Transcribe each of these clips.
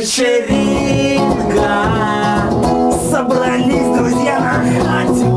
вечеринка. Собрались друзья на хате.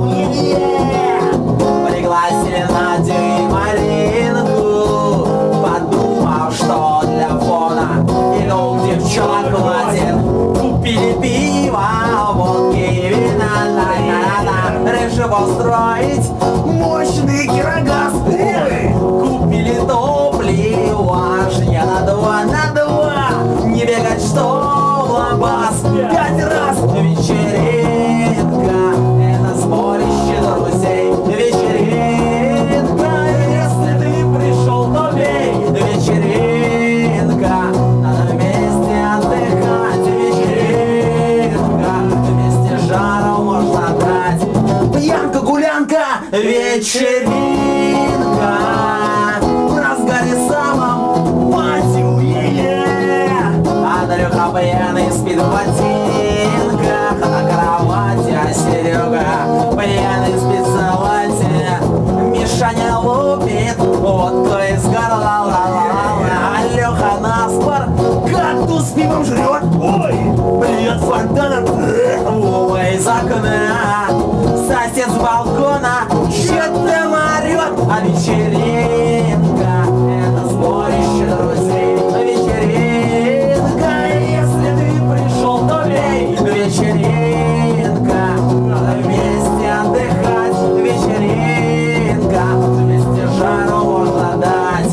Пригласили Надю и Маринку, подумав, что для фона и двух девчонок хватит. Купили пиво, водки и вина, решив устроить мощный кирогаз. Купили топлива, аж не на два, не бегать, что лабаз 5 раз. Вечеринка, это сборище друзей. Вечеринка, если ты пришел, то бей. Вечеринка, надо вместе отдыхать. Вечеринка, вместе жару можно дать. Пьянка, гулянка, вечеринка, в разгаре самом патио. Андрюха пьяный спит в ботинках на кровати, а Серега пьяный спит в салате. Мишаня лупит водку из горла, Алёха наспор кактус с пивом жрет. Ой, бьет фонтаном Вова из окна. Сосед с балкона что-то орёт. А вечеринка — это сборище друзей. Вечеринка, если ты пришел, то бей. Вечеринка, надо вместе отдыхать. Вечеринка, вместе жару можно дать.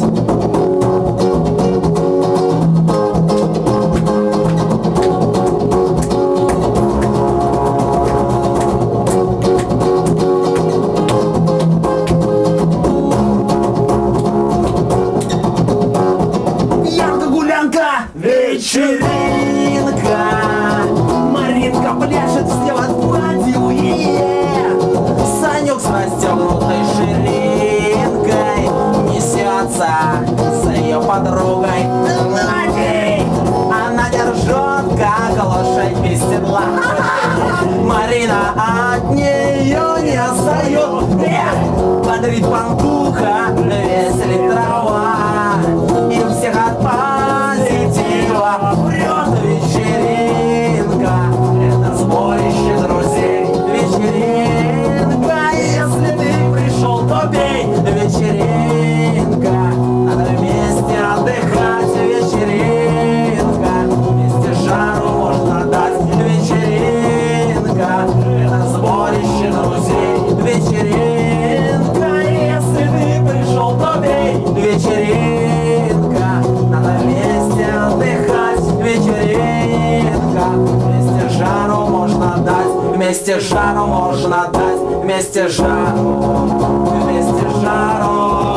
Вечеринка, Маринка пляшет слева от патио. Санек с расстегнутой ширинкой несется за ее подругой Надей. Она держит, как лошадь без седла. Марина от нее не отстает. Бодрит пантуха, веселит трава, и всех от позитива прет. Вечеринка, это сборище друзей. Вечеринка, если ты пришел, то бей. Вечеринка, надо вместе отдыхать. Вечеринка, вместе жару можно дать. Вечеринка, это сборище друзей. Вечеринка, если ты пришел, то бей. Вечеринка, надо вместе отдыхать. Вечеринка, вместе жару можно дать. Вместе жару можно дать. Вместе жару, вместе жару.